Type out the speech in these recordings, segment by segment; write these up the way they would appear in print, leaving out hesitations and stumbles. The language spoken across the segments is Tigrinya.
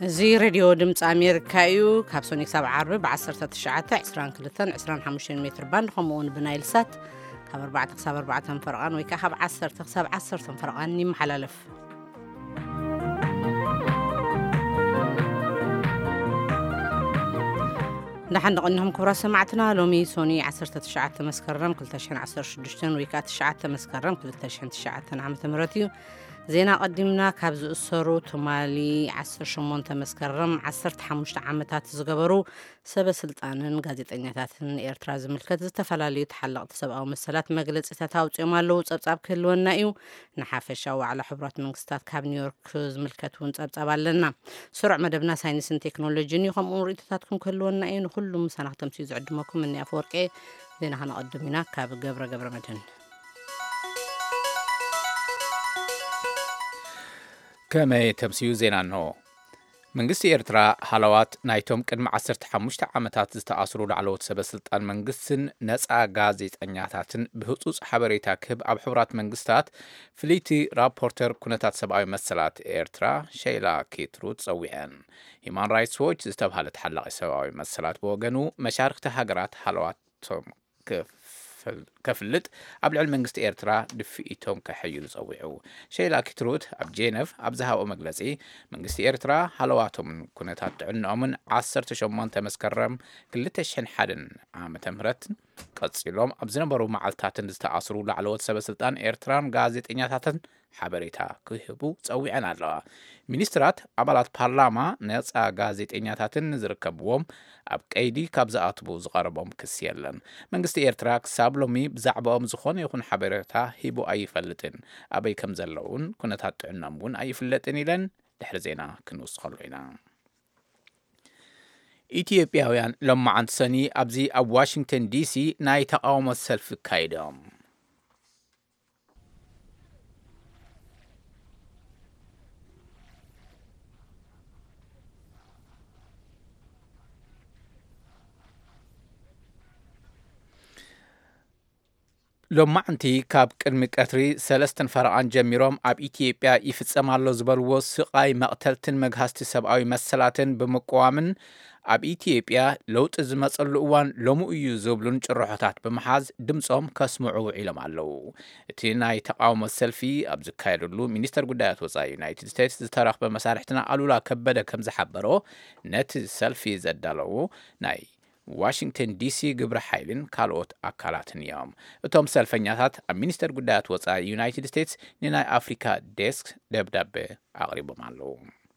زي راديو دمت أمريكايو كابسونيك 7 عرب بعصر تشعة 22-25 متر باند خمون بنايل سات كاب 4 فرقان ويكاخب 10 فرقان نيم حلالف نحن نقولهم كبرى سمعتنا لومي سوني 10 مسكرم كل تشحن 16 ويكات 9 مسكرم كل تشحن 9 عام تمرتيو زينا قدمنا كابز أسرو تمالي 18 مسكرم 15 عامتات زقبرو سبب سلطانن ጋዜጠኛታትን ኤርትራ ዝምልከት ዝተፈላልዩ ተሐለቕቲ ሰብኣዊ መሰላት መግለፂ ተታውፅኦም ኣለዉ ጸብጻብ ክህልወና እዩ ንሓፈሻዊ ዋዕላ ሕብራት መንግስታት ካብ ኒውዮርክ ዝምልከት እውን ጸብጻብ ኣለና ስሩዕ መደብና ሳይንስን ቴክኖሎጂን እዩ ከምኡ ርእይቶታትኩም ክህልወና እዩ ንኩሉም ሰናኽተም ሲዩ ዝዕድመኩም እኒ ኣፈወርቄ ዜና ከነቐድም ኢና ካብ ገብረ መድህን كما تمسيو زينا نو منغستي إرترا حلوات نايتوم قدم 15 عامتات ዝተኣስሩ ላዕለዎት ሰበስልጣን መንግስትን ነፃ ጋዜጠኛታትን ብህፁፅ ሓበሬታ ክህብ ኣብ ሕብራት መንግስታት ፍሊቲ ራፖርተር ኩነታት ሰብኣዊ መሰላት ኤርትራ ሼይላ ኬትሩት ፀዊዐን ሂማን ራይትስ ዎች ዝተባሃለ ተሓላቂ ሰብኣዊ መሰላት ብወገኑ መሻርክቲ ሃገራት ሓለዋቶም كفلت قبل علم منغست إيرترا دفئتهم كحيل صويعو شيلا كتروت أب جينيف أبزها ومجلسي منغست إيرترا حلواتهم كنتات عنهم 18 تمسكرم كل تشحن حدن عام تمرت قصيلهم أبزنا برو معلتاتن دستعصروا لعلوات سبسلطان إيرترام غازت إنياتاتن حبريتا كهبو صويعن الله ሚኒስትራት አባላት ፓርላማ ነፃ ጋዜጠኛታትን ዝርከብዎም ኣብ ቀይዲ ካብ ዝኣትቡ ዝቐረቦም ክስ የለን መንግስቲ ኤርትራ ክሳብ ሎሚ ብዛዕባኦም ዝኾነ ይኹን ሓበሬታ ሂቡ ኣይፈልጥን ኣበይ ከም ዘለውን ኩነታት ጥዕናኦም እውን ኣይፍለጥን ኢለን ድሕሪ ዜና ክንወስኸሉ ኢና ኢትዮጵያውያን ሎማዓንቲ ሰኒ ኣብዚ ኣብ ዋሽንግተን ዲሲ ናይ ተቃውሞ ሰልፊ ካይዶም ሎማዓንቲ ካብ ቅድሚ ቀትሪ 3 ፈረቓን ጀሚሮም ኣብ ኢትዮጵያ ይፍጸማሎ ዝበልዎ ስቃይ መቕተልትን መግሃስቲ ሰብኣዊ መሰላትን ብምቋዋምን ኣብ ኢትዮጵያ ለውጢ ዝመጸሉ እዋን ሎሙ እዩ ዝብሉን ጭርሖታት ብምሓዝ ድምጾም ከስምዑ ውዒሎም ኣለዉ እቲ ናይ ተቃውሞ ሰልፊ ኣብ ዝካየደሉ ሚኒስተር ጉዳያት ወፃኢ ዩናይትድ ስቴትስ ዝተረኽበ መሳርሕትና ኣሉላ ከበደ ከም ዝሓበሮ ነቲ ሰልፊ ዘዳለዉ ናይ ዋሽንግተን ዲሲ ግብረ ኃይልን ካልኦት አካላትን እዮም እቶም ሰልፈኛታት ኣብ ሚኒስተር ጉዳያት ወፃኢ ዩናይትድ ስቴትስ ንናይ አፍሪካ ዴስክ ደብዳቤ አቅሪቦም ኣለዉ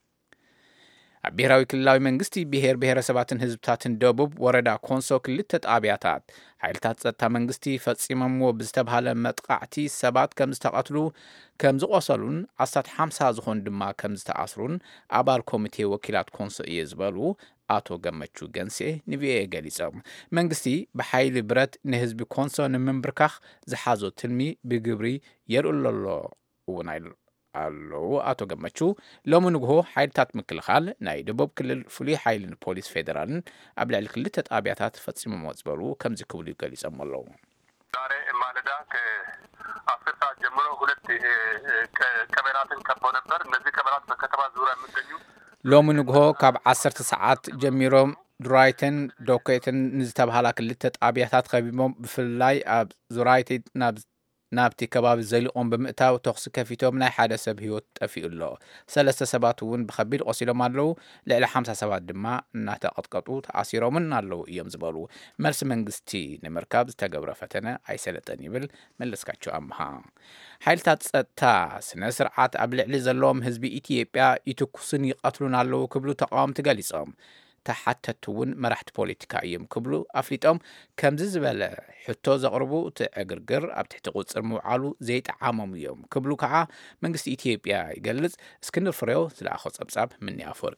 ኣብ ብሔራዊ ክልላዊ መንግስቲ ብሔረሰባትን ህዝብታትን ደቡብ ወረዳ ኮንሶ ክልተ ጣብያታት ሓይልታት ጸጥታ መንግስቲ ፈጺሞምዎ ብዝተባሃለ መጥቃዕቲ ሰባት ከም ዝተቐትሉ ከም ዝቆሰሉን 50 ዝኾኑ ድማ ከም ዝተኣስሩን ኣባል ኮሚቴ ወኪላት ኮንሶ እየ ዝበሉ አቶ ገመቹ ገንሴ ንቪኤ ገሊጾም መንግስቲ በኃይል ብረት ንህዝቢ ኮንሶ ንምንብርካኽ ዝሓዞ ትልሚ ብግብሪ የርኡለሎ ውናይል አሎ አቶ ገመቹ ሎሙ ንግሆ ሓይልታት ምክልኻል ናይ ደቡብ ክልል ፍሉይ ሓይልን ፖሊስ ፌደራልን ኣብ ልዕሊ ክልተ ጣብያታት ፈጺሞም ዝብሉ ከምዚ ክብሉ ገሊጾም ኣለዉ ዛሬ ማለዳ ከ10 ሰዓት ጀምሮ ሁለት ካሜራትን ከበው ነበር እነዚህ ካሜራት በከተማ ዙሪያ የሚገኙ ሎሙ ንግሆ ካብ 10 ሰዓት ጀሚሮም ዱራይተን ዶኬትን ንዝተባሃላ ክልተ ጣብያታት ከቢቦም ብፍላይ ኣብ ዙራይተን ናብቲ ከባቢ ዘሊቆም ብምእታው ተኽሲ ከፊቶም ናይ ሓደ ሰብ ህይወት ጠፊኡሎ 3 ሰባት እውን ብከቢድ ቆሲሎም ኣለዉ ልዕሊ 50 ሰባት ድማ እናተቐጥቀጡ ተኣሲሮምን ኣለዉ እዮም ዝበሉ መልሲ መንግስቲ ንምርካብ ዝተገብረ ፈተነ ኣይሰለጠን ይብል መለስካቸው ኣምሃ ሓይልታት ጸጥታ ስነ ስርዓት ኣብ ልዕሊ ዘለዎም ህዝቢ ኢትዮጵያ ይትኩስን ይቐትሉን ኣለዉ ክብሉ ተቃወምቲ ገሊጾም ተሓተቱውን መራሕቲ ፖለቲካ እዮም ክብሉ ኣፍሊጦም ከምዚ ዝበለ ሕቶ ዘቕርቡ ትዕግርግር ኣብ ትሕቲ ቁፅር ምውዓሉ ዘይጠዓሞም እዮም ክብሉ ከዓ መንግስቲ ኢትዮጵያ ይገልጽ እስክንድር ፍሬው ዝለኣኾ ጸብጻብ ምኒ ኣፈወርቂ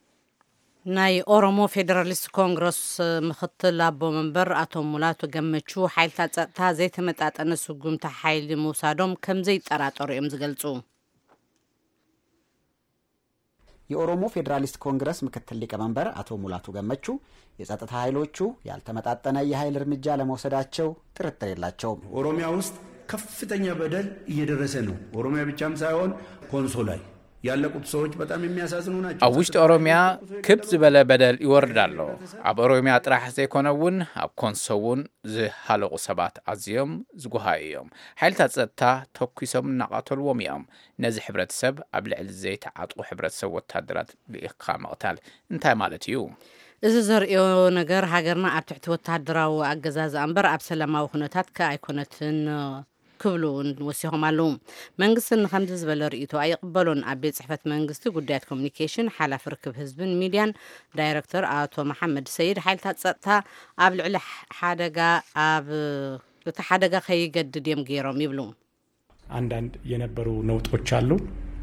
ናይ ኦሮሞ ፌደራሊስት ኮንግረስ ምክትል ኣቦ መንበር አቶ ሙላቱ ገመቹ ሓይልታት ጸጥታ ዘይተመጣጠነ ስጉምታ ሓይሊ ምውሳዶም ከም ዘይጠራጠሩ እዮም ዝገልጹ የኦሮሞ ፌደራሊስት ኮንግረስ ምክትል ሊቀመንበር አቶ ሙላቱ ገመቹ የጸጥታ ኃይሎቹ ያልተመጣጠነ የኃይል እርምጃ ለመውሰዳቸው ጥርጥር የላቸውም ኦሮሚያ ውስጥ ከፍተኛ በደል እየደረሰ ነው ኦሮሚያ ብቻም ሳይሆን ኮንሶ ላይ ያለቁት ሰዎች በጣም የሚያሳዝኑ ናቸው። ኣብ ውሽጢ ኦሮሚያ ክብ ዝበለ በደል ይወርድ ኣሎ። ኣብ ኦሮሚያ ጥራሕ ዘይኮነውን ኣብ ኮንሶ እውን ዝሃለቁ ሰባት ኣዝዮም ዝጉሃዩ እዮም። ሓይልታት ጸጥታ ተኩሶም እናቃተልዎም እዮም። ነዚ ሕብረተሰብ ኣብ ልዕሊ ዘይተዓጥቁ ሕብረተሰብ ወታደራት ብኢኽካ መቕታል እንታይ ማለት እዩ? እዚ ዘርእዮ ነገር ሃገርና ኣብ ትሕቲ ወታደራዊ ኣገዛዝ እምበር ኣብ ሰላማዊ ኩነታት ከኣይኮነትን ክብሉ ወሲኾም ኣለዉ። መንግስትን ከምዚ ዝበለ ርእይቶ ኣይቕበሉን። ኣብ ቤት ጽሕፈት መንግስቲ ጉዳያት ኮሚኒኬሽን ሓላፊ ርክብ ህዝብን ሚድያን ዳይረክተር ኣቶ መሐመድ ሰይድ ሓይልታት ጸጥታ ኣብ ልዕሊ እቲ ሓደጋ ከይገድድ እዮም ገይሮም ይብሉ። አንዳንድ የነበሩ ነውጦች አሉ።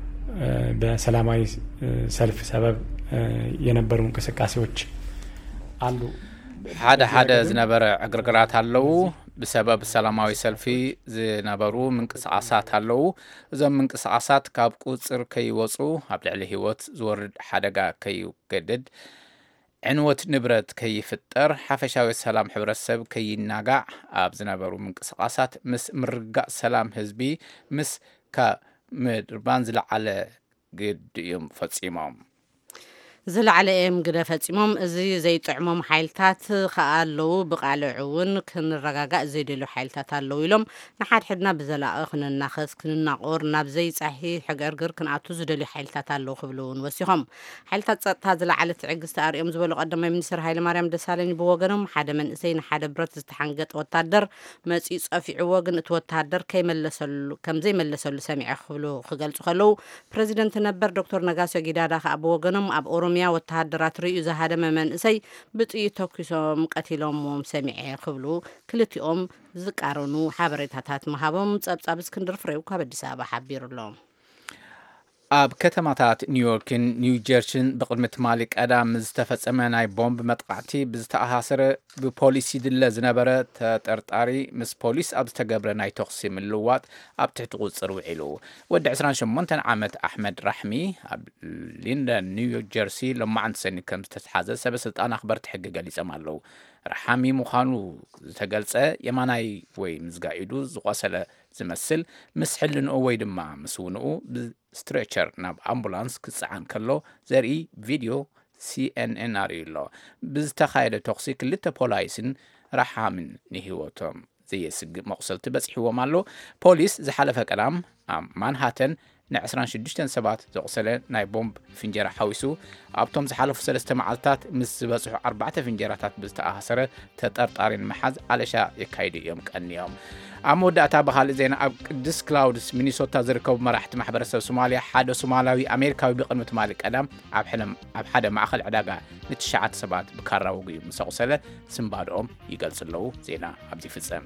በሰላማዊ ሰልፍ ሰበብ የነበሩ እንቅስቃሴዎች አሉ። ሓደ ዝነበረ ዕግርግራት ኣለዉ። ብሰበብ ሰላማዊ ሰልፊ ዝነበሩ ምንቅስቃሳት ኣለዉ። እዞም ምንቅስቃሳት ካብ ቁፅር ከይወፁ ኣብ ልዕሊ ህይወት ዝወርድ ሓደጋ ከይገድድ ዕንወት ንብረት ከይፍጠር ሓፈሻዊ ሰላም ሕብረተሰብ ከይናጋዕ ኣብ ዝነበሩ ምንቅስቃሳት ምስ ምርጋእ ሰላም ህዝቢ ምስ ከምድርባን ዝለዓለ ግድዮም ፈጺሞም ዝለዓለ እዮም ግደ ፈጺሞም እዚ ዘይጥዕሞም ሓይልታት ከኣለዉ ብቃልዕ እውን ክንረጋጋእ ዘይደልዩ ሓይልታት ኣለዉ ኢሎም ንሓድሕድና ብዘላቒ ክንናኸስ ክንናቆር ናብ ዘይጻሒ ሕግርግር ክንኣቱ ዝደልዩ ሓይልታት ኣለዉ ክብሉ እውን ወሲኾም ሓይልታት ጸጥታ ዝለዓለ ትዕግስቲ ኣርዮም ዝበሉ ቀዳማይ ሚኒስትር ሃይለማርያም ደሳለኝ ብወገኖም ሓደ መንእሰይ ንሓደ ብረት ዝተሓንገጠ ወታደር መጺኡ ጸፊዕዎ ግን እቲ ወታደር ከምዘይመለሰሉ ሰሚዐ ክብሉ ክገልጹ ከለዉ ፕሬዚደንት ነበር ዶክተር ነጋሶ ጊዳዳ ከዓ ብወገኖም ኣብ ኦሮሚያ ወታደራት ርእዩ ዝሃደመ መንእሰይ ብጥይት ተኩሶም ቀቲሎምዎም ሰሚዐ ክብሉ ክልቲኦም ዝቃረኑ ሓበሬታታት መሃቦም ጸብጻብ እስክንድር ፍሬው ካብ ኣዲስ ኣበባ ሓቢሩሎም። ኣብ ከተማታት ኒውዮርክን ኒውጀርሲን ብቅድሚ ትማሊ ቀዳም ዝተፈጸመ ናይ ቦምብ መጥቃዕቲ ብዝተኣሳሰረ ብፖሊስ ይድለ ዝነበረ ተጠርጣሪ ምስ ፖሊስ ኣብ ዝተገብረ ናይ ተኽሲ ምልውዋጥ ኣብ ትሕቲ ቁፅር ውዒሉ ወዲ 28 ዓመት ኣሕመድ ራሕሚ ኣብ ሊንደን ኒውጀርሲ ሎማዓንቲ ሰኒ ከም ዝተተሓዘ ሰበስልጣን ኣኽበርቲ ሕጊ ገሊፆም ኣለዉ። ረሓሚ ምዃኑ ዝተገልጸ የማናይ ወይ ምዝጋኢዱ ዝቆሰለ ዝመስል ምስ ሕልንኡ ወይ ድማ ምስ ውንኡ ስትሬቸር ናብ ኣምቡላንስ ክጽዓን ከሎ ዘርኢ ቪድዮ CNN ኣርእዩ ኣሎ። ብዝተኻየደ ተኽሲ ክልተ ፖላይስን ረሓምን ንሂወቶም ዘየስግእ መቁሰልቲ በፂሕዎም ኣሎ። ፖሊስ ዝሓለፈ ቀዳም ኣብ ማንሃተን ን26 ሰባት ዘቁሰለ ናይ ቦምብ ፍንጀራ ሓዊሱ ኣብቶም ዝሓለፉ 3 መዓልትታት ምስ ዝበፅሑ 4 ፍንጀራታት ብዝተኣሳሰረ ተጠርጣሪ ንምሓዝ ኣለሻ የካይዱ እዮም ቀኒዮም። ኣብ መወዳእታ ብኻልእ ዜና ኣብ ቅዱስ ክላውድስ ሚኒሶታ ዝርከቡ መራሕቲ ማሕበረሰብ ሶማልያ ሓደ ሶማላዊ ኣሜሪካዊ ብቅድሚ ትማሊ ቀዳም ኣብ ሓደ ማእኸል ዕዳጋ ን9 ሰባት ብካራ ወጊኡ ምስ ኣቁሰለ ስምባድኦም ይገልጹ ኣለዉ። ዜና ኣብዚ ይፍጸም።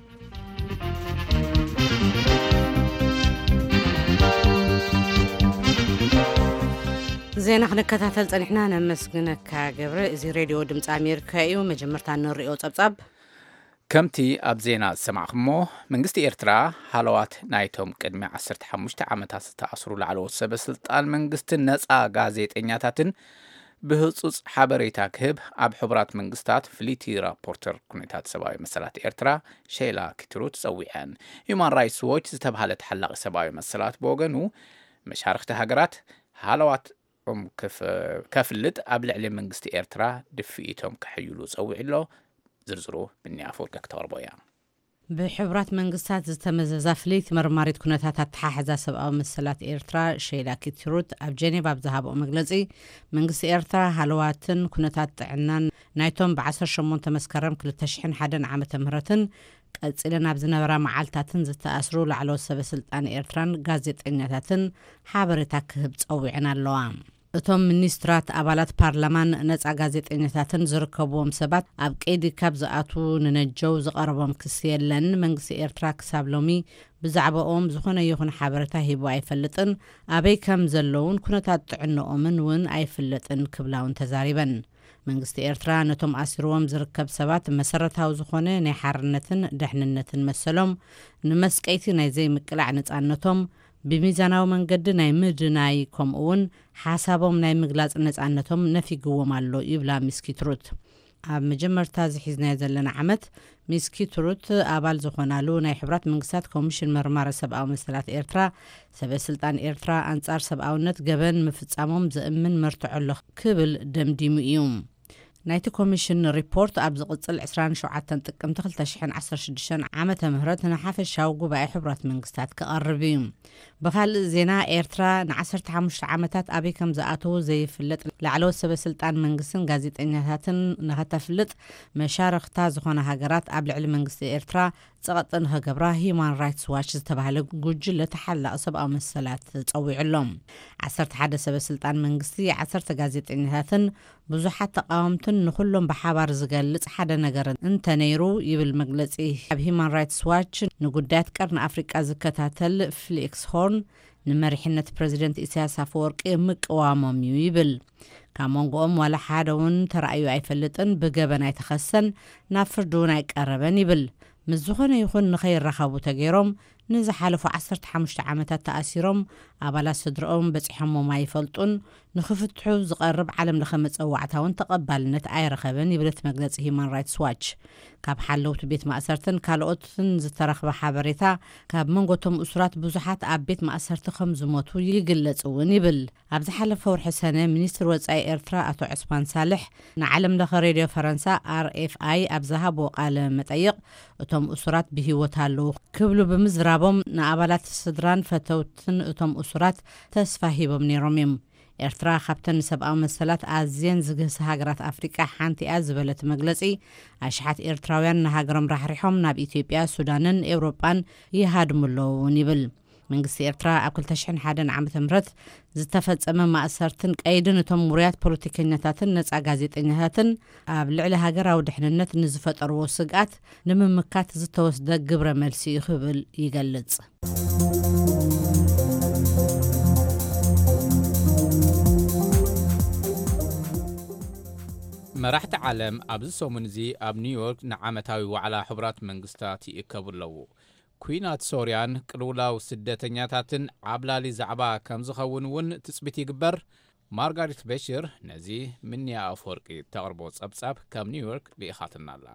ዜና ክንከታተል ጸኒሕና ነመስግነካ ገብረ። እዚ ሬድዮ ድምፂ ኣሜሪካ እዩ። መጀመርታ ንሪኦ ጸብጻብ ከምቲ ኣብ ዜና ዝሰማዕኹሞ መንግስቲ ኤርትራ ሃለዋት ናይቶም ቅድሚ 15 ዓመታት ዝተኣስሩ ላዕለዎት ሰበስልጣን መንግስትን ነፃ ጋዜጠኛታትን ብህፁፅ ሓበሬታ ክህብ ኣብ ሕቡራት መንግስታት ፍሊቲ ራፖርተር ኩነታት ሰብኣዊ መሰላት ኤርትራ ሼላ ኪትሩት ፀዊዐን። ሁማን ራይትስ ዎች ዝተባሃለ ተሓላቂ ሰብኣዊ መሰላት ብወገኑ መሻርክቲ ሃገራት ሃለዋት ከፍልጥ ኣብ ልዕሊ መንግስቲ ኤርትራ ድፍኢቶም ከሕይሉ ፀዊዕ ኣሎ። ዝርዝሩ ብኒያፎር ከተቅርቦ እያ። ብሕቡራት መንግስታት ዝተመዘዛ ፍልይቲ መርማሪት ኩነታት ኣተሓሕዛ ሰብኣዊ መሰላት ኤርትራ ሼላ ኪትሩት ኣብ ጀኔቫ ብዝሃብኦ መግለፂ መንግስቲ ኤርትራ ሃለዋትን ኩነታት ጥዕናን ናይቶም ብ18 መስከረም 2001 ዓመተ ምህረትን ቀፂለን ኣብ ዝነበራ መዓልታትን ዝተኣስሩ ላዕለዎት ሰበስልጣን ኤርትራን ጋዜጠኛታትን ሓበሬታ ክህብ ፀዊዐን ኣለዋ። እቶም ሚኒስትራት ኣባላት ፓርላማን ነፃ ጋዜጠኛታትን ዝርከብዎም ሰባት ኣብ ቀይዲ ካብ ዝኣቱ ንነጀው ዝቐረቦም ክሲ የለን። መንግስቲ ኤርትራ ክሳብ ሎሚ ብዛዕባኦም ዝኾነ ይኹን ሓበሬታ ሂቡ ኣይፈልጥን፣ ኣበይ ከም ዘለውን ኩነታት ጥዕንኦምን እውን ኣይፍለጥን ክብላውን ተዛሪበን። መንግስቲ ኤርትራ ነቶም ኣሲርዎም ዝርከብ ሰባት መሰረታዊ ዝኾነ ናይ ሓርነትን ድሕንነትን መሰሎም ንመስቀይቲ ናይ ዘይምቅላዕ ነፃነቶም ብሚዛናዊ መንገዲ ናይ ምድናይ ከምኡውን ሓሳቦም ናይ ምግላጽ ነፃነቶም ነፊግዎም ኣሎ ይብላ ሚስ ኪትሩት። ኣብ መጀመርታ ዝሒዝናዮ ዘለና ዓመት ሚስኪትሩት አባል ዝኾናሉ ናይ ሕብራት መንግስታት ኮሚሽን መርማሪ ሰብኣዊ መሰላት ኤርትራ ሰበስልጣን ኤርትራ አንጻር ሰብኣውነት ገበን ምፍጻሞም ዘእምን መርትዖሎ ክብል ደምዲሙ እዩ ናይቲ ኮሚሽን ሪፖርት ኣብ ዝቕጽል 27 ጥቅምቲ 2016 ዓመተ ምህረት ንሓፈሻዊ ጉባኤ ሕብራት መንግስታት ክቐርብ እዩ ብኻልእ ዜና ኤርትራ ን15 ዓመታት ኣበይ ከም ዝኣተው ዘይፍለጥ ላዕለዎት ሰበስልጣን መንግስትን ጋዜጠኛታትን ንኸተፍልጥ መሻርክታ ዝኾነ ሃገራት ኣብ ልዕሊ መንግስቲ ኤርትራ ጸቕጥን ኸገብራ ሂማን ራይትስ ዋች ዝተባሃለ ጉጅለ ተሓላቕ ሰብኣዊ መሰላት ጸዊዑሎም 11 ሰበስልጣን መንግስቲ 10 ጋዜጠኛታትን ብዙሓት ተቃወምትን ንኹሎም ብሓባር ዝገልጽ ሓደ ነገር እንተነይሩ ይብል መግለጺ ኣብ ሂማን ራይትስ ዋች ንጉዳያት ቀርኒ ኣፍሪቃ ዝከታተል ፍሊክስ ሆርን ንመሪሕነት ፕሬዚደንት ኢሳያስ አፈወርቂ ምቅዋሞም እዩ ይብል ካብ መንጎኦም ዋላ ሓደ እውን ተራእዩ ኣይፈልጥን ብገበን ኣይተኸሰን ናብ ፍርዲ እውን ኣይቀረበን ይብል ምስ ዝኾነ ይኹን ንኸይራኸቡ ተገይሮም ንዝሓለፉ 15 ዓመታት ተኣሲሮም ኣባላት ስድሮኦም በፂሖሞም ኣይፈልጡን ንኽፍትሑ ዝቐርብ ዓለም ለኸ መፀዋዕታውን ተቐባልነት ኣይረኸበን ይብለት መግለፂ ሂማን ራይትስ ዋች ካብ ሓለውቲ ቤት ማእሰርትን ካልኦትን ዝተረኽበ ሓበሬታ ካብ መንጎቶም እሱራት ብዙሓት ኣብ ቤት ማእሰርቲ ከም ዝሞቱ ይግለጽ እውን ይብል ኣብ ዝሓለፈ ወርሒ ሰነ ሚኒስትር ወጻኢ ኤርትራ አቶ ዑስማን ሳልሕ ንዓለም ለኸ ሬድዮ ፈረንሳ RFI ኣብ ዝሃቦ ቃለ መጠይቕ እቶም እሱራት ብሂወት ኣለዉ ክብሉ ብምዝራቦም ንኣባላት ስድራን ፈተውትን እቶም እሱራት ተስፋ ሂቦም ነይሮም እዮም ኤርትራ ካብተን ሰብኣዊ መሰላት ኣዝየን ዝግህሲ ሃገራት ኣፍሪቃ ሓንቲ እያ ዝበለት መግለጺ ኣሽሓት ኤርትራውያን ንሃገሮም ራሕሪሖም ናብ ኢትዮጵያ ሱዳንን ኤውሮጳን ይሃድሙለዉ ይብል መንግስቲ ኤርትራ ኣብ 2001 ዓመተ ምህረት ዝተፈጸመ ማእሰርትን ቀይድን እቶም ውርያት ፖለቲከኛታትን ነጻ ጋዜጠኛታትን ኣብ ልዕሊ ሃገራዊ ድሕንነት ንዝፈጠርዎ ስግኣት ንምምካት ዝተወስደ ግብረ መልሲ ይኽብል ይገልጽ መራሕቲ ዓለም ኣብዚ ሰሙን እዚ ኣብ ኒውዮርክ ንዓመታዊ ዋዕላ ሕብራት መንግስታት ይእከቡ ኣለዉ ኩናት ሶርያን ቅልውላው ስደተኛታትን ዓብላሊ ዛዕባ ከም ዝኸውን እውን ትፅቢት ይግበር ማርጋሪት በሽር ነዚ ምንያ ኣፈወርቂ ተቕርቦ ጸብጻብ ካብ ኒውዮርክ ልኢኻትና ኣላ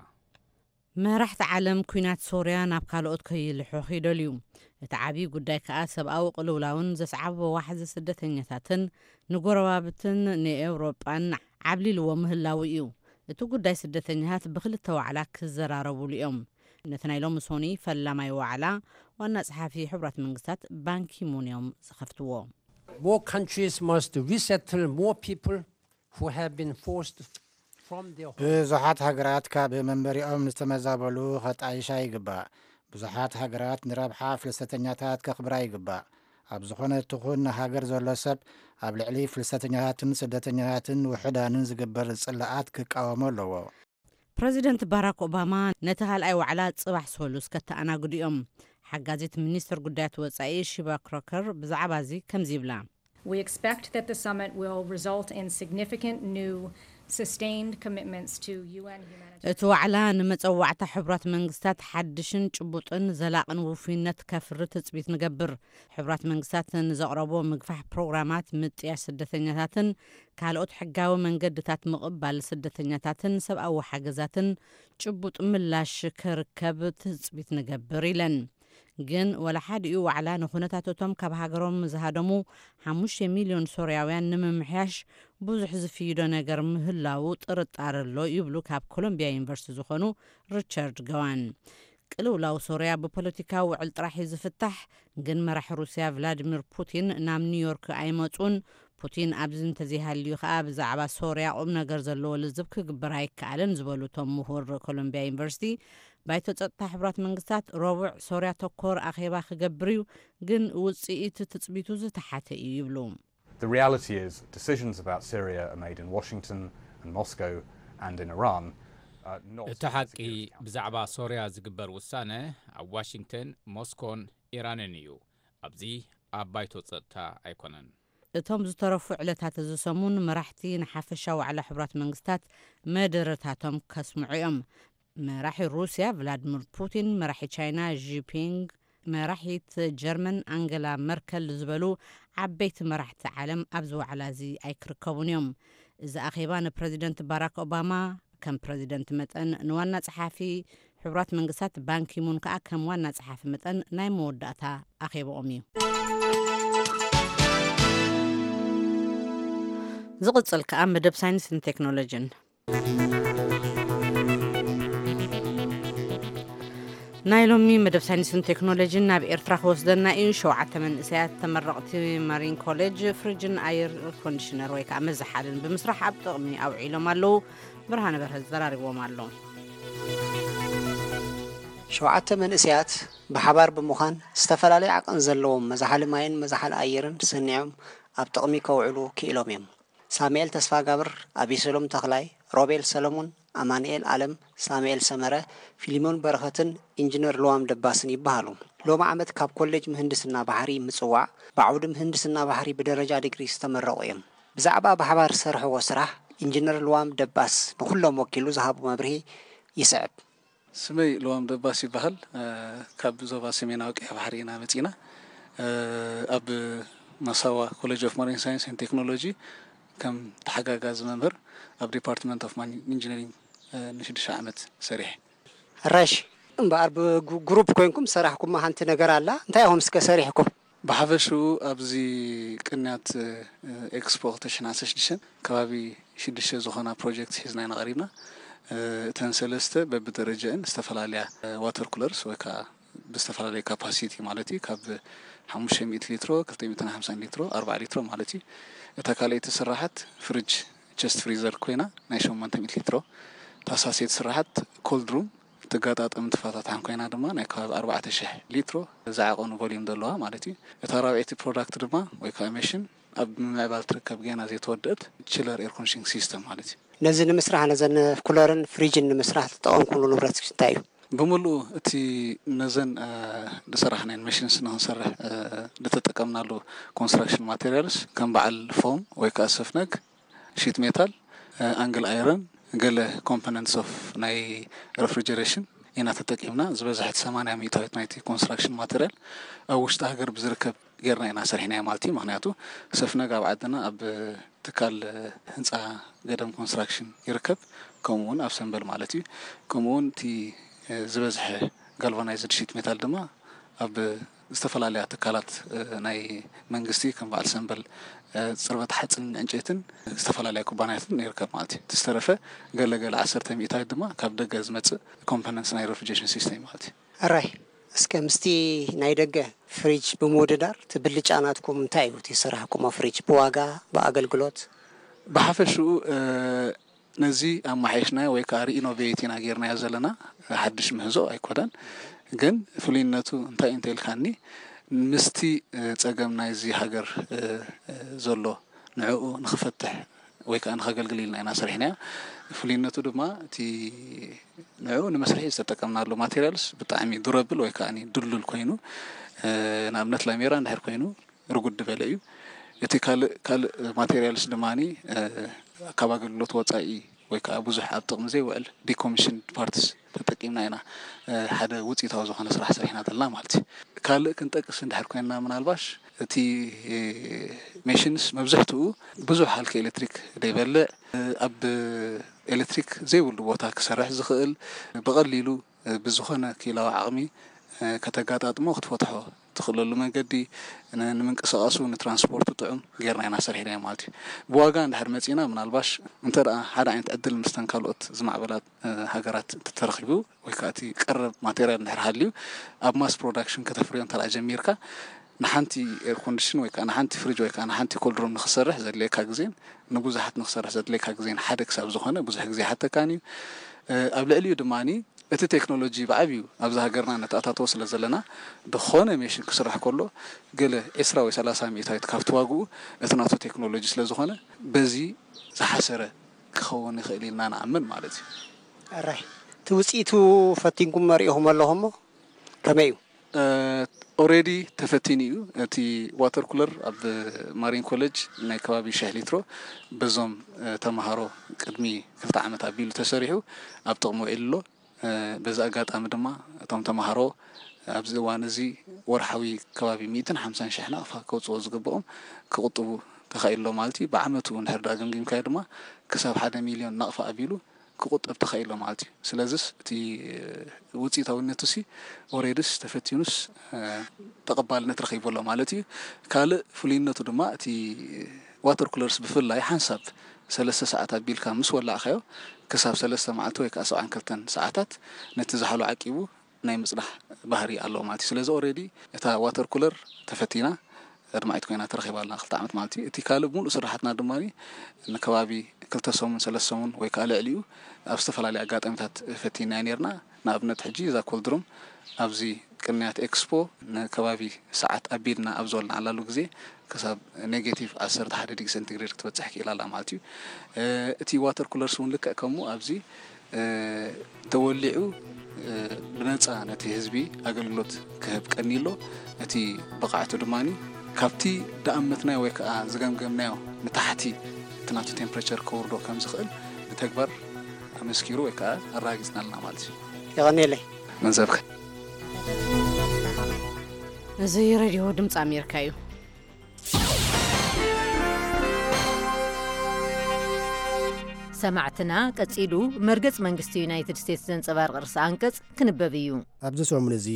መራሕቲ ዓለም ኩናት ሶርያ ናብ ካልኦት ከይልሕሑ ይደልዩ እቲ ዓብዪ ጉዳይ ከዓ ሰብኣዊ ቅልውላውን ዘስዓቦ ዋሕዚ ስደተኛታትን ንጎረባብትን ንኤውሮጳን ዓብሊልዎ ምህላው እዩ እቲ ጉዳይ ስደተኛታት ብክልተ ዋዕላ ክዘራረቡሉ እዮም ነቲ ናይ ሎሚ ሶኒ ፈላማይ ዋዕላ ዋና ጸሓፊ ሕብራት መንግስታት ባንኪሙን እዮም ዝኸፍትዎ More countries must resettle more people who have been forced from their homes. ብዙሓት ሃገራት ካብ መንበሪኦም ዝተመዛበሉ ኸጣይሻ ይግባእ ብዙሓት ሃገራት ንረብሓ ፍልሰተኛታት ከኽብራ ይግባእ ኣብ ዝኾነ ትኹን ሃገር ዘሎ ሰብ ኣብ ልዕሊ ፍልሰተኛታትን ስደተኛታትን ውሕዳንን ዝግበር ጽላኣት ክቃወሙ ኣለዎ ፕሬዚደንት ባራክ ኦባማ ነቲ ካልኣይ ዋዕላ ጽባሕ ሰሉስ ከተኣናግዱ እዮም ሓጋዚት ሚኒስትር ጉዳያት ወጻኢ ሺባ ክሮከር ብዛዕባ እዚ ከምዚ ይብላ We expect that the summit will result in significant new sustained commitments to UN humanitarian. እቲ ዋዕላ ንመጸዋዕታ ሕብራት መንግስታት ሓድሽን ጭቡጥን ዘላቕን ውፍይነት ከፍሪ ትጽቢት ንገብር ሕብራት መንግስታት ንዘቕረቦ ምግፋሕ ፕሮግራማት ምጥያሽ ስደተኛታትን ካልኦት ሕጋዊ መንገድታት ምቕባል ስደተኛታትን ሰብኣዊ ሓገዛትን ጭቡጥ ምላሽ ክርከብ ትጽቢት ንገብር ኢለን ግን ወላ ሓዲኡ ዋዕላ ንኹነታቶም ካብ ሃገሮም ዝሃደሙ 5 ሚልዮን ሶርያውያን ንምምሕያሽ ብዙሕ ዝፍይዶ ነገር ምህላው ጥርጣረ ኣሎ ይብሉ ካብ ኮሎምቢያ ዩኒቨርሲቲ ዝኾኑ ሪቻርድ ገዋን ቅልውላው ሶርያ ብፖለቲካዊ ውዕል ጥራሕ ዝፍታሕ ግን መራሒ ሩስያ ቭላዲሚር ፑቲን ናብ ኒውዮርክ ኣይመጹን ፑቲን ኣብዚ እንተዘይሃልዩ ከዓ ብዛዕባ ሶርያ ቁም ነገር ዘለዎ ልዝብ ክግበር ኣይከኣልን ዝበሉ ቶም ምሁር ኮሎምቢያ ዩኒቨርሲቲ ባይቶ ጸጥታ ሕብራት መንግስታት ረቡዕ ሶርያ ተኮር ኣኼባ ክገብር እዩ ግን ውጽኢት ትጽቢቱ ዝተሓተ እዩ ይብሉ The reality is decisions about Syria are made in Washington and Moscow and in Iran. እቲ ሓቂ ብዛዕባ ሶርያ ዝግበር ውሳነ ኣብ ዋሽንግተን ሞስኮን ኢራንን እዩ ኣብዚ ኣብ ባይቶ ጸጥታ ኣይኮነን እቶም ዝተረፉ ዕለታት ዝሰሙን መራሕቲ ንሓፈሻ ዋዕላ ሕብራት መንግስታት መደረታቶም ከስምዑ እዮም መራሒ ሩስያ ቭላዲሚር ፑቲን መራሒ ቻይና ጂፒንግ መራሒት ጀርመን አንገላ መርከል ዝበሉ ዓበይቲ መራሕቲ ዓለም ኣብዚ ዋዕላ እዚ ኣይክርከቡን እዮም እዚ ኣኼባ ንፕሬዚደንት ባራክ ኦባማ ከም ፕሬዚደንት መጠን ንዋና ጸሓፊ ሕቡራት መንግስታት ባንኪሙን ከዓ ከም ዋና ጸሓፊ መጠን ናይ መወዳእታ ኣኼቦኦም እዩ ዝቕጽል ከዓ መደብ ሳይንስን ቴክኖሎጂን ናይ ሎሚ መደብ ሳይንስን ቴክኖሎጂን ናብ ኤርትራ ክወስደና እዩ 7 መንእሰያት ተመረቕቲ ማሪን ኮሌጅ ፍሪጅን ኣየር ኮንዲሽነር ወይ ከዓ መዛሓልን ብምስራሕ ኣብ ጥቕሚ ኣውዒሎም ኣለዉ ብርሃነ በርሀ ዘራሪቦም ኣሎ 7 መንእሰያት ብሓባር ብምዃን ዝተፈላለዩ ዓቕን ዘለዎም መዛሓሊ ማይን መዛሓሊ ኣየርን ሰኒዖም ኣብ ጥቕሚ ከውዕሉ ክኢሎም እዮም ሳሙኤል ተስፋ ጋብር ኣቢሰሎም ተኽላይ ሮቤል ሰለሞን አማኑኤል ዓለም ሳሙኤል ሰመረ ፊሊሞን በረኸትን ኢንጂነር ልዋም ደባስን ይባሃሉ ሎማ ዓመት ካብ ኮሌጅ ምህንድስና ባህሪ ምጽዋዕ ባዕውድ ምህንድስና ባህሪ በደረጃ ዲግሪ ዝተመረቑ እዮም ብዛዕባ ባሕባር ሰርሕዎ ስራሕ ኢንጂነር ልዋም ደባስ ንኹሎም ወኪሉ ዝሃቡ መብርሂ ይስዕብ ስመይ ልዋም ደባስ ይባሃል ካብ ዞባ ሰሜናዊ ቀይ ባህሪ ኢና መጺና ኣብ መሳዋ ኮሌጅ ኦፍ ማሪን ሳይንስ ኤንድ ቴክኖሎጂ ከም ተሓጋጋዚ መምህር ኣብ ዲፓርትመንት ኦፍ ማሪን ኢንጂነሪንግ ንሽድሽ ዓመት ሰሪሕ ራሽ እምበር ብግሩፕ ኮይንኩም ሰራሕኩም ሓንቲ ነገር ኣላ እንታይ ኢኹም እስከ ሰሪሕኩም ብሓፈሹ ኣብዚ ቅንያት ኤክስፖ 2016 ከባቢ 6 ዝኾና ፕሮጀክት ሒዝና ኢና ቀሪብና እተን ሰለስተ በብደረጃን ዝተፈላለያ ዋተር ኩለርስ ወይ ከዓ ብዝተፈላለየ ካፓሲቲ ማለት እዩ ካብ 500 ሊትሮ 250 ሊትሮ 40 ሊትሮ ማለት እዩ እታ ካልአይቲ ስራሓት ፍሪጅ ቸስት ፍሪዘር ኮይና ናይ 800 ሊትሮ ታሳሴት ስራሓት ኮልድ ሩም ተጋጣጠም ተፋታታን ኮይና ድማ ናይ ከባቢ 4000 ሊትሮ ዝዓቆኑ ቮሊዩም ዘለዋ ማለት እዩ እታ ራብዒቲ ፕሮዳክት ድማ ወይ ከዓ ሜሽን ኣብ ምዕባል ትርከብ ገና ዘይተወደአት ቺለር ኤር ኮንዲሽኒንግ ሲስተም ማለት እዩ ነዚ ንምስራሕ ነዘን ኩለርን ፍሪጅን ንምስራሕ ተጠቐምኩሉ ንብረት እንታይ እዩ بملو تي نزن لسرحنا المشينز نصرح لتتقمنا له construction materials كم بعل foam ويكاسفنك sheet metal angle iron قال components of ناي refrigeration هنا تتقمنا زبزحت 800 متر نايتي construction material وش تهجر بزركب غيرنا هنا سرحنا مالتي معناته سفنا قاعدنا اب تكال هنصا قدم construction يركب كمون افسمبل مالتي كمون تي زبزح galvanized sheet metal دما اب استفلاليات تكالات ناي منغستي كم بعد سمبل صربت حصن انጨትን استفلاليا ኩባንያትን ይርከብ ማለት ተስተረፈ ገለገለ 10 ሚታይ ድማ ካብ ደገ ዝመጽ ኮምፖነንትስ ናይ ሪፍሪጀሬሽን ሲስተም ማለት አራይ እስከ ምስቲ ናይ ደገ ፍሪጅ በሞደዳር ትብልጫናትኩም እንታይ እዩ ትሰራሕኩም ፍሪጅ በዋጋ በአገልግሎት በሐፈሹ ነዚ አማሐሽና ወይ ካሪ ኢኖቬቲና ጌርና ያዘለና ሐድሽ ምህዞ አይኮዳን ግን ፍሊነቱ እንታይ እንተልካኒ ምስቲ ጸገም ናይዚ ሃገር ዘሎ ንዑ ንኽፈትሕ ወይ ከዓ ንኸገልግልና ኢና ሰሪሕና ፍሊነቱ ድማ እቲ ንዑ ንመስርሒ ዝተጠቀምናሉ ማቴሪያልስ ብጣዕሚ ዱረብል ወይ ከዓ ድልል ኮይኑ ንኣብነት ላሜራ እንድሕር ኮይኑ ርጉድ በለ እዩ እቲ ካል ማቴሪያልስ ድማኒ ካብ አገልግሎት ወጻኢ ወይ ከዓ ብዙሕ ኣብ ጥቕሚ ዘይውዕል ዲኮሚሽን ፓርትስ ተጠቂምና ኢና ሓደ ውጽኢታዊ ዝኾነ ስራሕ ሰሪሕና ዘለና ማለት እዩ ካልእ ክንጠቅስ እንድሕር ኮይና ምናልባሽ እቲ ሜሽንስ መብዛሕትኡ ብዙሕ ሃልከ ኤሌክትሪክ ደይበልዕ ኣብ ኤሌክትሪክ ዘይብሉ ቦታ ክሰርሕ ዝኽእል ብቐሊሉ ብዝኾነ ኪላዊ ዓቕሚ ከተጋጣጥሞ ክትፈትሖ تخلل المنجدي نمنقسقاسو نترانسبورت طعم غيرنا انا سرحنا مالتي بواغا اندحر مصينا من الباش انت حدا عين تعدل مستنكالوت زمع بلاد هاغرات تترخبو ويكاتي قرب ماتيريال اندحر حاليو اب ماس برودكشن كتفريون تلا جميركا نحنتي اير كونديشن ويكا نحنتي فريج ويكا نحنتي كولد روم نخسرح زدليكا غزين نبوزحت نخسرح زدليكا غزين حدك ساب زخونه بوزح غزي حتى كاني ابلعليو دماني እቲ ቴክኖሎጂ ባዕብዩ ኣብዛ ሃገርና ነታታቶ ስለዘለና ብኾነ ሜሽን ክስራሕ ከሎ ገለ 20 ወይ 30 ሚታይት ካብቲ ዋግኡ እቲ ናቱ ቴክኖሎጂ ስለዝኾነ በዚ ዝሓሰረ ክኸውን ይኽእል ኢልና ንኣምን ማለት እዩ ኣራይ ትውጽኢቱ ፈቲንኩም መሪእኹም ኣለኹም ከመይ እዩ ኦሬዲ ተፈቲኒ እዩ እቲ ዋተር ኩለር ኣብ ማሪን ኮሌጅ ናይ ከባቢ 6 ሊትሮ በዞም ተማሃሮ ቅድሚ 2 ዓመት ኣቢሉ ተሰሪሑ ኣብ ጥቕሙ ኢሉሎ በዛ አጋጣሚ ድማ እቶም ተማሃሮ ኣብዚ ዋን እዚ ወርሓዊ ከባቢ 150 ሺህ ናቕፋ ከውጽኦ ዝግብኦም ክቁጥቡ ተኻኢሎ ማለት እዩ ብዓመቱ እንድሕር ዳግም ግምካይ ድማ ክሳብ 1 ሚልዮን ናቕፋ ኣቢሉ ክቁጠብ ተኸኢሎ ማለት እዩ ስለዚ እቲ ውፅኢታውነቱ ሲ ኦሬድስ ተፈቲኑስ ተቐባልነት ረኺብሎ ማለት እዩ ካልእ ፍሉይነቱ ድማ እቲ ዋተር ኩለርስ ብፍላይ ሓንሳብ 3 ሰዓታት ቢልካ ምስ ወላእኻዮ ክሳብ 3 መዓልቲ ወይ ከዓ 72 ሰዓታት ነቲ ዝሓሉ ዓቂቡ ናይ ምጽናሕ ባህሪ ኣለዎ ማለት እዩ ስለዚ ኦሬዲ እታ ዋተር ኩለር ተፈቲና እድማይት ኮይና ተረኺባልና 2 ዓመት ማለት እዩ እቲ ካልእ ሙሉእ ስራሕትና ድማ ንከባቢ 2 ሰሙን 3 ሰሙን ወይ ከዓ ልዕሊኡ ኣብ ዝተፈላለዩ ኣጋጣሚታት ፈቲና ነርና ንኣብነት ሕጂ እዛ ኮልድሩም ኣብዚ ቅንያት ኤክስፖ ንከባቢ ሰዓት ኣቢልና ኣብ ዝበልና ዓላሉ ግዜ ክሳብ ኔጌቲቭ 11 ዲግሪ ሴንቲግሬድ ክትበፅሕ ክኢላላ ማለት እዩ እቲ ዋተር ኩለርስ እውን ልክዕ ከምኡ ኣብዚ ተወሊዑ ብነፃ ነቲ ህዝቢ ኣገልግሎት ክህብ ቀኒሎ እቲ ብቕዓቱ ድማኒ ካብቲ ደኣመትናዮ ወይ ከዓ ዝገምገምናዮ ንታሕቲ ትናቱ ቴምፕሬቸር ከውርዶ ከም ዝኽእል ብተግባር ኣመስኪሩ ወይ ከዓ ኣራጊፅናልና ማለት እዩ ይቐኒለይ መንዘብከ እዚ ሬድዮ ድምፂ ኣሜሪካ እዩ ሰማዕትና ቀፂሉ መርገጽ መንግስቲ ዩናይትድ ስቴትስ ዘንጸባርቕ ርእሲ አንቀጽ ክንበብ እዩ ኣብዚ ሰሙን እዚ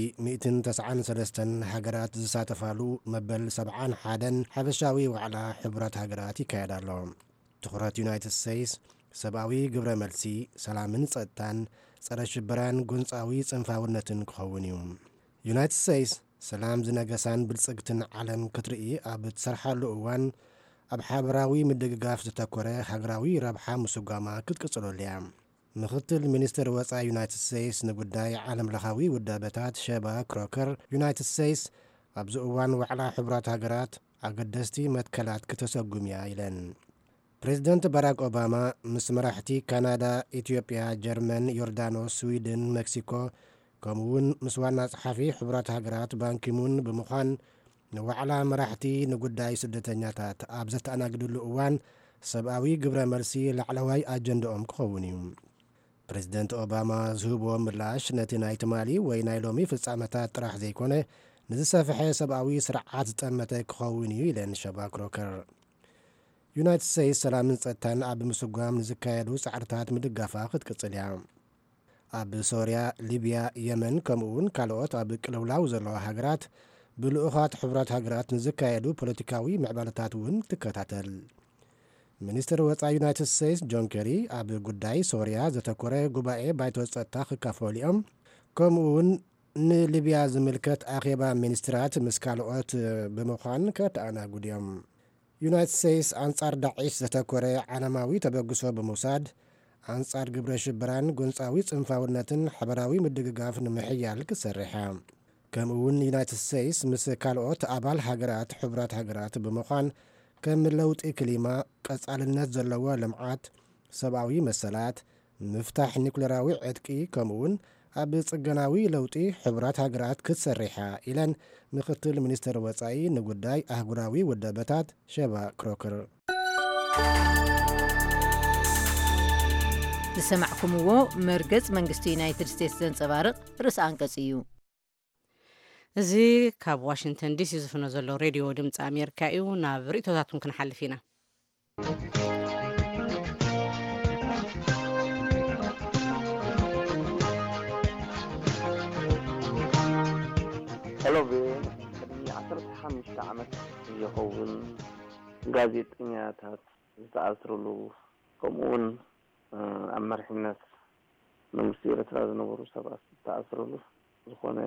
193 ሃገራት ዝሳተፋሉ መበል 71 ሓበሻዊ ዋዕላ ሕቡራት ሃገራት ይካየድ ኣሎ ትኹረት ዩናይትድ ስቴትስ ሰብኣዊ ግብረ መልሲ ሰላምን ጸጥታን ጸረ ሽበራን ጎንፃዊ ጽንፋውነትን ክኸውን እዩ ዩናይትድ ስቴትስ ሰላም ዝነገሳን ብልጽግትን ዓለም ክትርኢ ኣብ እትሰርሓሉ እዋን ኣብ ሓበራዊ ምድግጋፍ ዝተኮረ ሃገራዊ ረብሓ ምስጓማ ክትቅጽለሉ እያ ምክትል ሚኒስትር ወፃኢ ዩናይትድ ስቴትስ ንጉዳይ ዓለም ለኻዊ ውዳበታት ሸባ ክሮከር ዩናይትድ ስቴትስ ኣብዚ እዋን ዋዕላ ሕቡራት ሃገራት ኣገደስቲ መትከላት ክተሰጉም እያ ኢለን ፕሬዚደንት ባራክ ኦባማ ምስ መራሕቲ ካናዳ ኢትዮጵያ ጀርመን ዮርዳኖስ ስዊድን ሜክሲኮ ከምኡውን ምስ ዋና ጸሓፊ ሕቡራት ሃገራት ባንኪሙን ብምዃን ንዋዕላ መራሕቲ ንጉዳይ ስደተኛታት ኣብ ዘተኣናግድሉ እዋን ሰብኣዊ ግብረ መልሲ ላዕለዋይ ኣጀንዳኦም ክኸውን እዩ ፕሬዚደንት ኦባማ ዝህቦ ምላሽ ነቲ ናይ ትማሊ ወይ ናይ ሎሚ ፍጻመታት ጥራሕ ዘይኮነ ንዝሰፍሐ ሰብኣዊ ስርዓት ዝጠመተ ክኸውን እዩ ኢለን ሸባ ክሮከር ዩናይትድ ስቴትስ ሰላምን ጸጥታን ኣብ ምስጓም ንዝካየዱ ጻዕርታት ምድጋፋ ክትቅጽል እያ ኣብ ሶርያ ሊብያ የመን ከምኡውን ካልኦት ኣብ ቅልውላው ዘለዋ ሃገራት ብልኡኻት ሕቡራት ሃገራት ንዝካየዱ ፖለቲካዊ ምዕባለታት እውን ትከታተል ሚኒስትር ወፃኢ ዩናይትድ ስቴትስ ጆን ኬሪ ኣብ ጉዳይ ሶርያ ዘተኮረ ጉባኤ ባይቶ ጸጥታ ክካፈሉ እዮም ከምኡውን ንሊብያ ዝምልከት ኣኼባ ሚኒስትራት ምስ ካልኦት ብምዃን ከተኣናግዱ እዮም ዩናይትድ ስቴትስ ኣንጻር ዳዒሽ ዘተኮረ ዓለማዊ ተበግሶ ብምውሳድ ኣንጻር ግብረ ሽበራን ጎንፃዊ ጽንፋውነትን ሓበራዊ ምድግጋፍ ንምሕያል ክሰርሕ ከምኡውን ዩናይትድ ስቴትስ ምስ ካልኦት ኣባል ሃገራት ሕቡራት ሃገራት ብምዃን ከም ለውጢ ክሊማ ቀጻልነት ዘለዎ ልምዓት ሰብኣዊ መሰላት ምፍታሕ ኒኩሌራዊ ዕጥቂ ከምኡውን ኣብ ጽገናዊ ለውጢ ሕቡራት ሃገራት ክትሰርሓ ኢለን ምክትል ሚኒስትር ወፃኢ ንጉዳይ ኣህጉራዊ ውዳበታት ሸባ ክሮከር ዝሰማዕኩምዎ መርገጽ መንግስቲ ዩናይትድ ስቴትስ ዘንጸባርቕ ርእሲ አንቀጽ እዩ እዚ ካብ ዋሽንግተን ዲሲ ዝፍኖ ዘሎ ሬድዮ ድምፂ ኣሜሪካ እዩ ናብ ርእቶታቱን ክንሓልፍ ኢና ሄሎ ቅድሚ 15 ዓመት ዝኸውን ጋዜጠኛታት ዝተኣስሩሉ ከምኡውን ኣብ መሪሕነት መንግስቲ ኤርትራ ዝነበሩ ሰባት ዝተኣስሩሉ ዝኾነ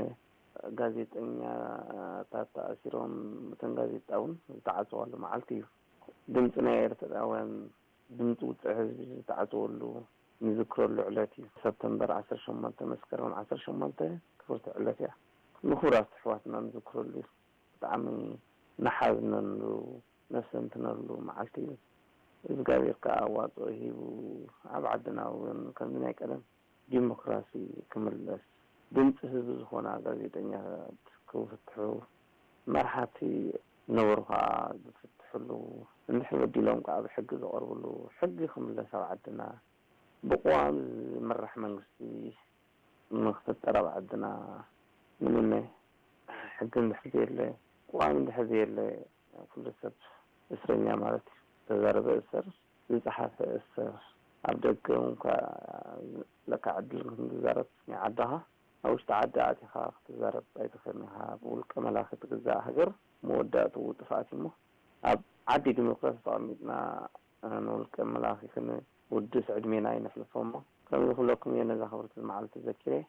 ጋዜጠኛታት ተኣሲሮም እተን ጋዜጣ እውን ዝተዓፅዋሉ መዓልቲ እዩ ድምፂ ናይ ኤርትራውያን ድምፂ ውፅእ ህዝቢ ዝተዓፅወሉ ንዝክረሉ ዕለት እዩ ሰፕተምበር 18 መስከረም 18 ክብርቲ ዕለት እያ ንኹራት ኣሕዋትና ንዝክረሉ ብጣዕሚ ናሓዝነሉ ነሰንትነሉ መዓልቲ እዩ እግዚአብሔር ከአዋጽኦ ሂቡ ኣብ ዓድና እውን ከም ናይ ቀደም ዲሞክራሲ ክምለስ ድምፂ ህዝቢ ዝኾና ጋዜጠኛታት ክፍትሑ መርሓቲ ነበሩኻ ዝፍትሕሉ እንድሕር በዲሎም ከዓ ብሕጊ ዝቐርብሉ ሕጊ ክምለስ ኣብ ዓድና ብቋም ዝመራሕ መንግስቲ ንክፍጠር ኣብ ዓድና ምንም ሕጊ እንድሕር ዘየለ ቋም እንድሕር ዘየለ ኩሉ ሰብ እስረኛ ማለት እዩ ተዛረበ እስር ዝፀሓፈ እስር أبدك لك عدل زارت عدها أوش تعدى عتها تزارت أي تخليها بقول كمال أخذ تجزاء هجر مودات وتفاعله عدي ديمقراطية طعمتنا نقول كمال أخذ خلنا ودس عدمينا ينفل الصومة كم يقول لكم ينزل خبرة المعال تذكره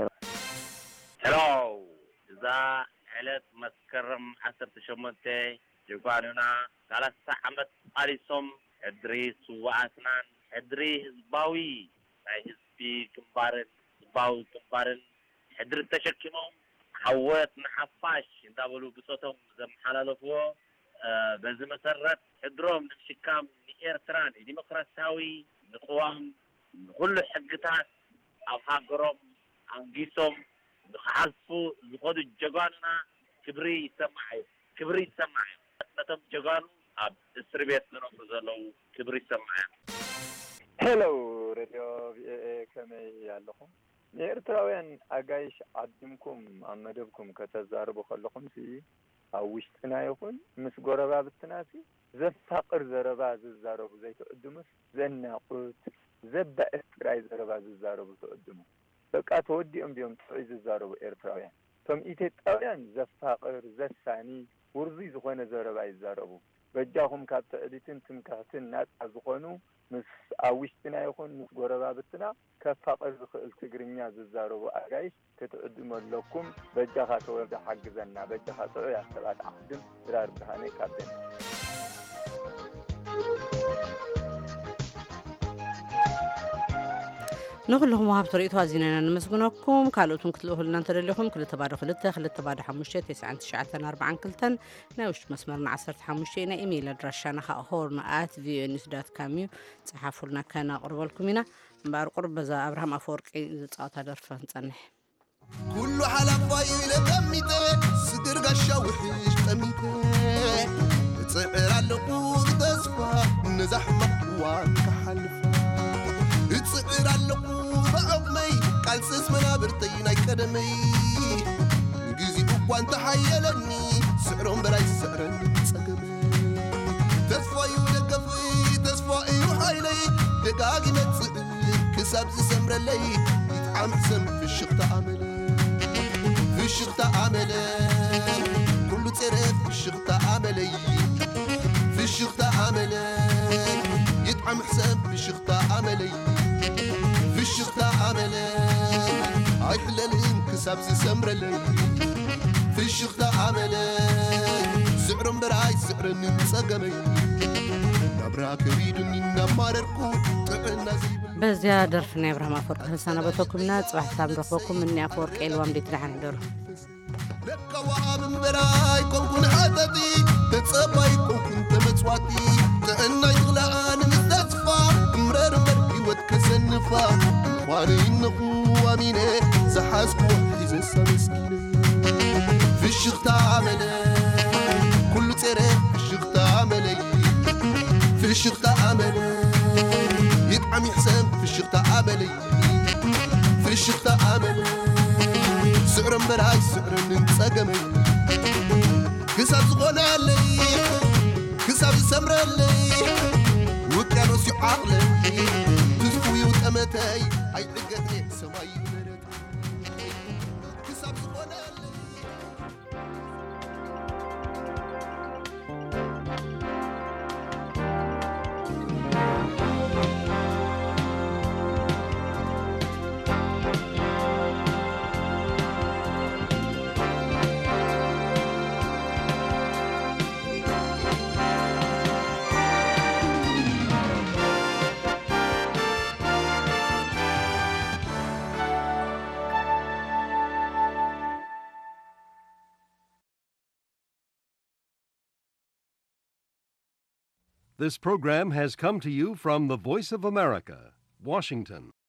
هلو إذا علت مسكرم 18 جواننا 3 عمت عليهم إدريس وعثمان حدري هزباوي حزبي كمبارن هزباوي كمبارن حدر تشكمهم حوات نحفاش دابلو بصوتهم زم حلالفو بزي مسرت حدروم نمشكام إيرتران ديمقراطياوي نقوام كل حقتات أو هاجروم أنجيسهم نحذفو زخود الجواننا كبري يسمعي نتم جوانو أب السربيت لنوم زلو كبري يسمعي هلو راديو كمي يالكم ኤርትራውያን አጋይሽ አድምኩም አመደብኩም ከተዛረቡ ከለኩም ሲ አውሽትና ይሁን ምስ ጎረባ ብትናሲ ዘፋቅር ዘረባ ዝዛረቡ ዘይተቀድሙስ ዘናቁት ዘባ ኤርትራይ ዘረባ ዝዛረቡ ተቀድሙ በቃ ተወዲኦም ቢዮም ጥይ ዝዛረቡ ኤርትራውያን ቶም ኢትዮጵያውያን ዘፋቅር ዘሳኒ ውርዚ ዝኾነ ዘረባ ይዛረቡ በጃኹም ካብ ተዕሊትን ትምካህትን ናጻ ዝኾኑ ምስ አውሽትና ይሁን ምስ ጎረባ ብትና ከፋቅር ዝኽእል ትግርኛ ዝዛረቡ አጋይሽ ክትዕድመለኩም በጃኻ ተወልደ ሓግዘና በጃኻ ጥዑ ያሰባት ዓድም ድራር ብርሃኔ ካብደን نخلهم وهاب طريقتها زيننا نمسكنكم كالوتون كتلوه لنا نترليهم كل تبادو خلت حموشة 994 كلتن ناوش مسمرنا 15 إيميل أدرشنا horn@vnews.com صحافوا لنا كان قرب لكم هنا مبار قرب ذا أبراهام أفورك إذا تعطى درفة نصنح كل حلقة إلى دميته صدر قشة وحيش دميته تصعر اللقوق تصفى نزحمة وانكحلفة تصعر اللقوق بأقمي قالسس منابرتين أي كدمي جيزي أقوان تحيلني سعرهم براي سعرني تسقمي تصفى يولقفي تصفى يوحيلي دقاقي متسئل كساب سمر اللي يتعام حسن في الشغط عملي في الشغط عملي كله تعرف في الشغط عملي في الشغط عملي يتعام حسن في الشغط عملي في الشغط عملي هاي حلال انكساب سمر اللي في الشغط عملي سعرهم براي سعر نمسقمي نبراك ريدني نمارركو بزيا درفنا إبراهيم أفورك هلسانا بتوكمنا صباح سام رفوكم مني أفورك إلوام دي تلحن دور لك وعام براي كون حددي تتصباي كون تمصواتي تأنا يغلان مستدفع مرر مركي وتكسنفا واني إنقو أمينة زحاسكو حيز السمسكينة في الشغط عملي كله ترى في الشغط عملي في الشغط عملي يدعم يحسن في الشغط عملي في الشغط عملي سعر براي سعر ننسقمي كساب زغونا لي كساب سمر لي وكانوا سي عقلي تسفوي وتمتاي اي عقتي سماي كساب زغونا لي This program has come to you from the Voice of America, Washington.